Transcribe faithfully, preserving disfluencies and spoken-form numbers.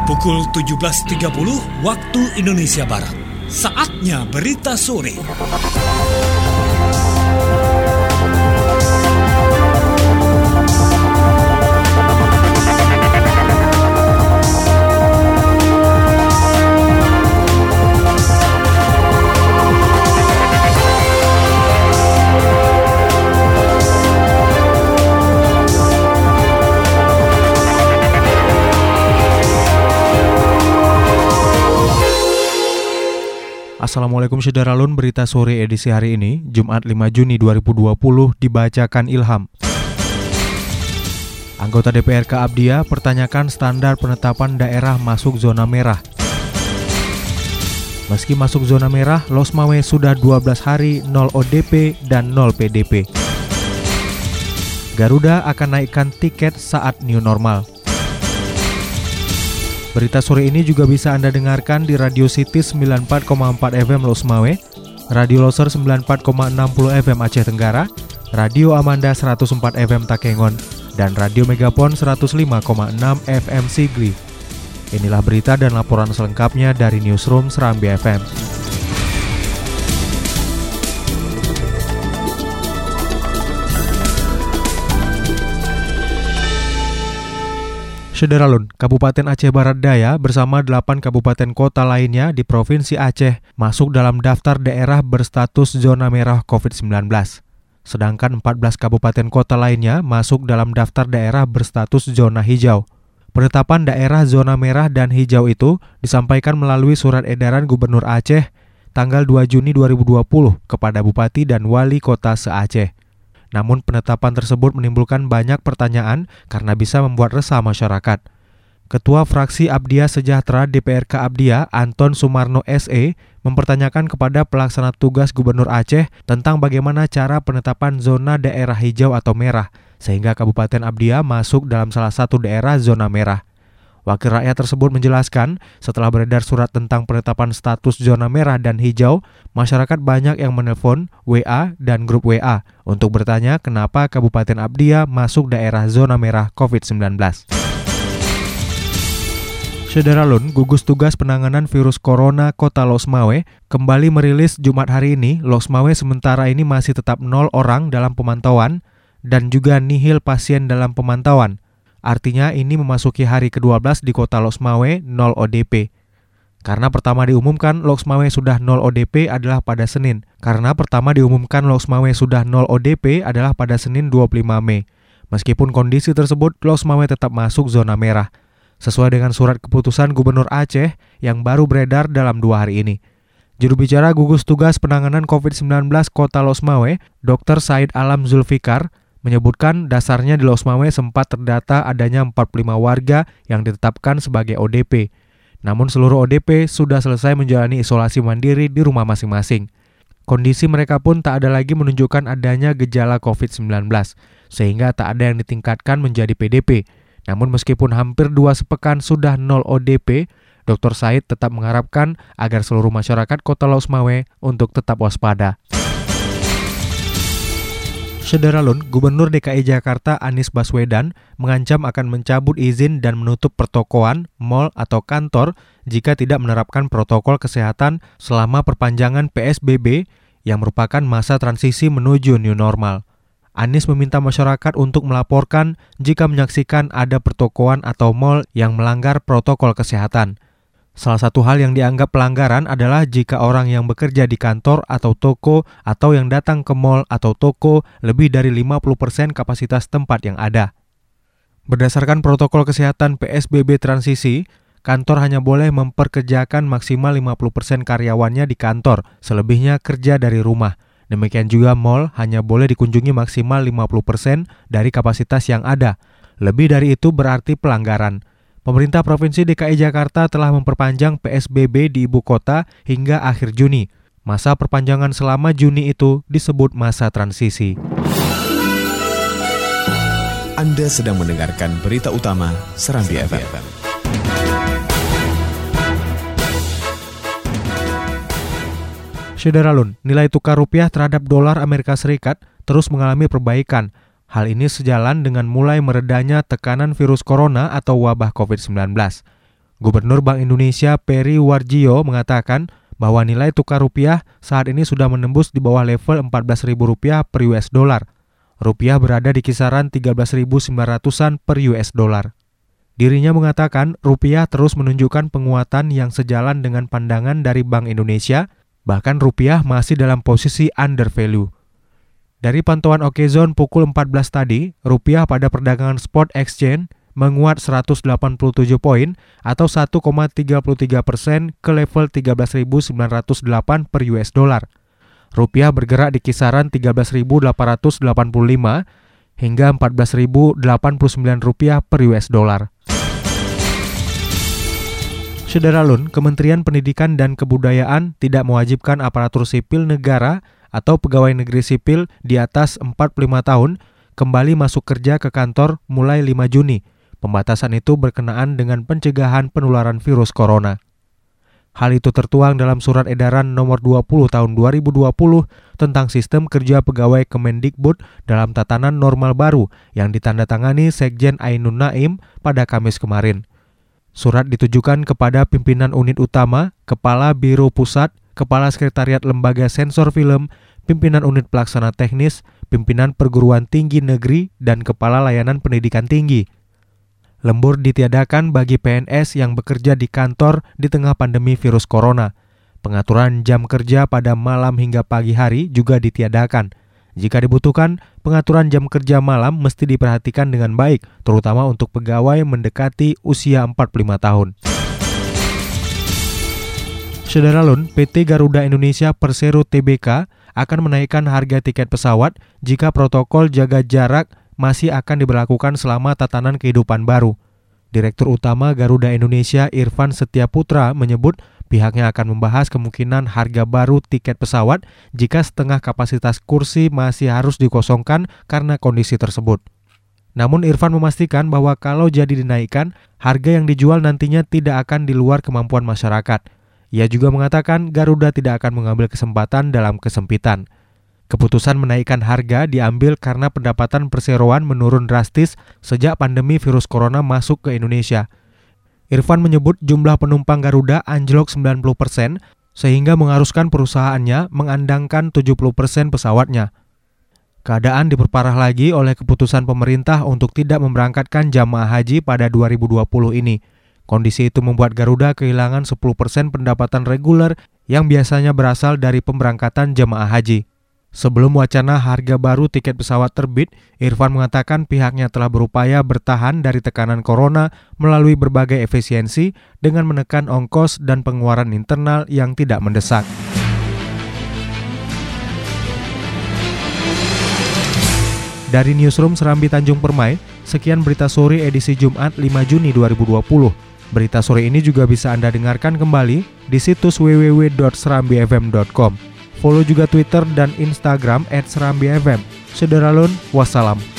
Pukul tujuh belas tiga puluh waktu Indonesia Barat. Saatnya berita sore. Assalamualaikum Syederalun, berita sore edisi hari ini, Jumat lima Juni dua ribu dua puluh, dibacakan Ilham. Anggota D P R K Abdiya pertanyakan standar penetapan daerah masuk zona merah. Meski masuk zona merah, Losmawe sudah dua belas hari nol O D P dan nol P D P. Garuda akan naikkan tiket saat new normal. Berita sore ini juga bisa Anda dengarkan di Radio City sembilan puluh empat koma empat F M Losmawe, Radio Loser sembilan puluh empat koma enam puluh F M Aceh Tenggara, Radio Amanda seratus empat F M Takengon, dan Radio Megapon seratus lima koma enam F M Sigli. Inilah berita dan laporan selengkapnya dari Newsroom Serambi F M. Syederalun, Kabupaten Aceh Barat Daya bersama delapan kabupaten kota lainnya di Provinsi Aceh masuk dalam daftar daerah berstatus zona merah covid sembilan belas. Sedangkan empat belas kabupaten kota lainnya masuk dalam daftar daerah berstatus zona hijau. Penetapan daerah zona merah dan hijau itu disampaikan melalui surat edaran Gubernur Aceh tanggal dua Juni dua ribu dua puluh kepada Bupati dan Wali Kota se-Aceh. Namun penetapan tersebut menimbulkan banyak pertanyaan karena bisa membuat resah masyarakat. Ketua Fraksi Abdiya Sejahtera D P R K Abdiya, Anton Sumarno S E, mempertanyakan kepada pelaksana tugas Gubernur Aceh tentang bagaimana cara penetapan zona daerah hijau atau merah, sehingga Kabupaten Abdiya masuk dalam salah satu daerah zona merah. Wakil rakyat tersebut menjelaskan, setelah beredar surat tentang penetapan status zona merah dan hijau, masyarakat banyak yang menelpon, W A, dan grup W A untuk bertanya kenapa Kabupaten Abdiya masuk daerah zona merah covid sembilan belas. Syederalun, gugus tugas penanganan virus corona Kota Losmawe kembali merilis Jumat hari ini, Losmawe sementara ini masih tetap nol orang dalam pemantauan dan juga nihil pasien dalam pemantauan. Artinya ini memasuki hari kedua belas di Kota Losmawe nol O D P. Karena pertama diumumkan Losmawe sudah nol O D P adalah pada Senin. Karena pertama diumumkan Losmawe sudah nol O D P adalah pada Senin dua puluh lima Mei. Meskipun kondisi tersebut, Losmawe tetap masuk zona merah. Sesuai dengan surat keputusan Gubernur Aceh yang baru beredar dalam dua hari ini. Juru bicara gugus tugas penanganan covid sembilan belas Kota Losmawe, Doktor Said Alam Zulfikar, menyebutkan dasarnya di Losmawe sempat terdata adanya empat puluh lima warga yang ditetapkan sebagai O D P. Namun seluruh O D P sudah selesai menjalani isolasi mandiri di rumah masing-masing. Kondisi mereka pun tak ada lagi menunjukkan adanya gejala covid sembilan belas, sehingga tak ada yang ditingkatkan menjadi P D P. Namun meskipun hampir dua sepekan sudah nol O D P, Doktor Said tetap mengharapkan agar seluruh masyarakat Kota Losmawe untuk tetap waspada. Syederalun, Gubernur D K I Jakarta Anies Baswedan mengancam akan mencabut izin dan menutup pertokoan, mal atau kantor jika tidak menerapkan protokol kesehatan selama perpanjangan P S B B yang merupakan masa transisi menuju new normal. Anies meminta masyarakat untuk melaporkan jika menyaksikan ada pertokoan atau mal yang melanggar protokol kesehatan. Salah satu hal yang dianggap pelanggaran adalah jika orang yang bekerja di kantor atau toko atau yang datang ke mal atau toko lebih dari lima puluh persen kapasitas tempat yang ada. Berdasarkan protokol kesehatan P S B B transisi, kantor hanya boleh memperkerjakan maksimal lima puluh persen karyawannya di kantor, selebihnya kerja dari rumah. Demikian juga mal hanya boleh dikunjungi maksimal lima puluh persen dari kapasitas yang ada. Lebih dari itu berarti pelanggaran. Pemerintah Provinsi D K I Jakarta telah memperpanjang P S B B di ibu kota hingga akhir Juni. Masa perpanjangan selama Juni itu disebut masa transisi. Anda sedang mendengarkan berita utama Serambi F M. Syederalun, nilai tukar rupiah terhadap dolar Amerika Serikat terus mengalami perbaikan. Hal ini sejalan dengan mulai meredanya tekanan virus corona atau wabah covid sembilan belas. Gubernur Bank Indonesia Peri Warjio mengatakan bahwa nilai tukar rupiah saat ini sudah menembus di bawah level empat belas ribu rupiah per U S dollar. Rupiah berada di kisaran tiga belas ribu sembilan ratusan per U S dollar. Dirinya mengatakan rupiah terus menunjukkan penguatan yang sejalan dengan pandangan dari Bank Indonesia, bahkan rupiah masih dalam posisi under value. Dari pantauan Okezone pukul empat belas tadi, rupiah pada perdagangan spot exchange menguat seratus delapan puluh tujuh poin atau satu koma tiga tiga persen ke level tiga belas ribu sembilan ratus delapan per U S dollar. Rupiah bergerak di kisaran tiga belas ribu delapan ratus delapan puluh lima hingga empat belas ribu delapan puluh sembilan rupiah per U S dollar. Sederalun, Kementerian Pendidikan dan Kebudayaan tidak mewajibkan aparatur sipil negara atau pegawai negeri sipil di atas empat puluh lima tahun kembali masuk kerja ke kantor mulai lima Juni. Pembatasan itu berkenaan dengan pencegahan penularan virus corona. Hal itu tertuang dalam Surat Edaran Nomor dua puluh Tahun dua ribu dua puluh tentang Sistem Kerja Pegawai Kemendikbud dalam tatanan normal baru yang ditandatangani Sekjen Ainun Naim pada Kamis kemarin. Surat ditujukan kepada pimpinan unit utama, Kepala Biro Pusat, Kepala Sekretariat Lembaga Sensor Film, Pimpinan Unit Pelaksana Teknis, Pimpinan Perguruan Tinggi Negeri, dan Kepala Layanan Pendidikan Tinggi. Lembur ditiadakan bagi P N S yang bekerja di kantor di tengah pandemi virus corona. Pengaturan jam kerja pada malam hingga pagi hari juga ditiadakan. Jika dibutuhkan, pengaturan jam kerja malam mesti diperhatikan dengan baik, terutama untuk pegawai mendekati usia empat puluh lima tahun. Sederalun, P T Garuda Indonesia Persero T B K akan menaikkan harga tiket pesawat jika protokol jaga jarak masih akan diberlakukan selama tatanan kehidupan baru. Direktur Utama Garuda Indonesia Irfan Setiaputra menyebut pihaknya akan membahas kemungkinan harga baru tiket pesawat jika setengah kapasitas kursi masih harus dikosongkan karena kondisi tersebut. Namun Irfan memastikan bahwa kalau jadi dinaikkan, harga yang dijual nantinya tidak akan di luar kemampuan masyarakat. Ia juga mengatakan Garuda tidak akan mengambil kesempatan dalam kesempitan. Keputusan menaikkan harga diambil karena pendapatan perseroan menurun drastis sejak pandemi virus corona masuk ke Indonesia. Irfan menyebut jumlah penumpang Garuda anjlok sembilan puluh persen sehingga mengharuskan perusahaannya mengandangkan tujuh puluh persen pesawatnya. Keadaan diperparah lagi oleh keputusan pemerintah untuk tidak memberangkatkan jamaah haji pada dua ribu dua puluh ini. Kondisi itu membuat Garuda kehilangan sepuluh persen pendapatan reguler yang biasanya berasal dari pemberangkatan jamaah haji. Sebelum wacana harga baru tiket pesawat terbit, Irfan mengatakan pihaknya telah berupaya bertahan dari tekanan corona melalui berbagai efisiensi dengan menekan ongkos dan pengeluaran internal yang tidak mendesak. Dari Newsroom Serambi Tanjung Permai, sekian berita sore edisi Jumat lima Juni dua ribu dua puluh. Berita sore ini juga bisa Anda dengarkan kembali di situs w w w dot serambi f m dot com. Follow juga Twitter dan Instagram et serambi f m. Sederalun, wassalam.